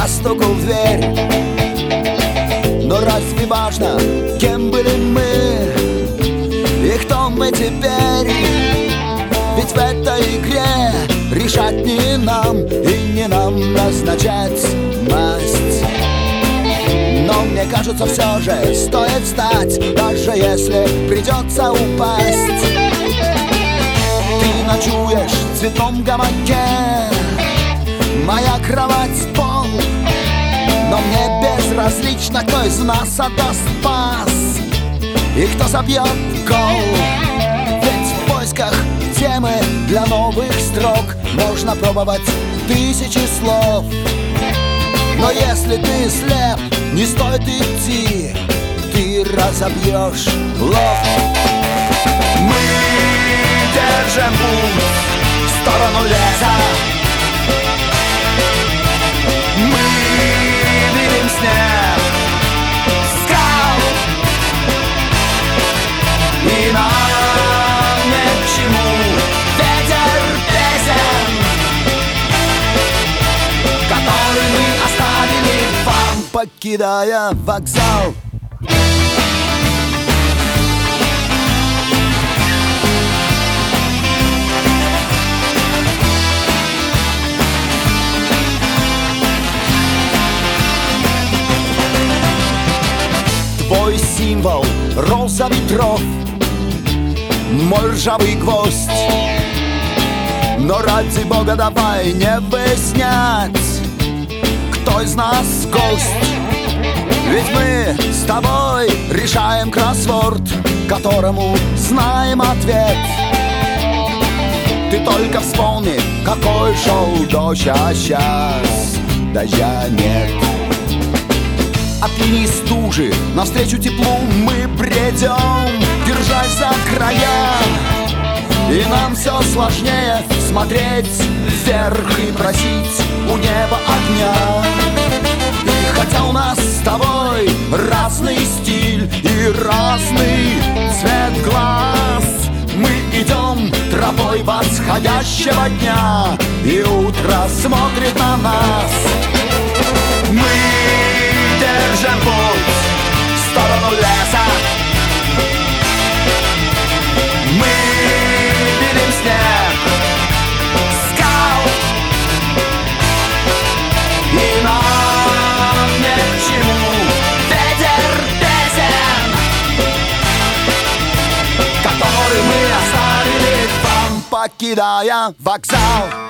по стуку в дверь. Но разве важно, кем были мы и кто мы теперь? Ведь в этой игре решать не нам, и не нам назначать масть. Но мне кажется, все же стоит встать, даже если придется упасть. Ты ночуешь в цветном гамаке, моя кровать пол. Но мне безразлично, кто из нас отдаст пас и кто забьет гол. Ведь в поисках темы для новых строк можно пробовать тысячи слов. Но если ты слеп, не стоит идти, ты разобьешь лов. Мы держим путь в сторону леса. Мы видим снег, скал, и нам ни к чему ветер песен, который мы оставили вам, покидая вокзал. Твой символ — роза ветров, мой ржавый гвоздь. Но ради бога давай не выяснять, кто из нас гость. Ведь мы с тобой решаем кроссворд, которому знаем ответ. Ты только вспомни, какой шел дождь, а сейчас дождя нет. От линии стужи навстречу теплу мы бредем, держась за края. И нам все сложнее смотреть вверх и просить у неба огня. И хотя у нас с тобой разный стиль и разный цвет глаз, мы идем тропой восходящего дня, и утро смотрит на нас. Мы держим путь в сторону леса. Мы видим снег, скал, и нам ни к чему ветер песен, который мы оставили вам, покидая вокзал.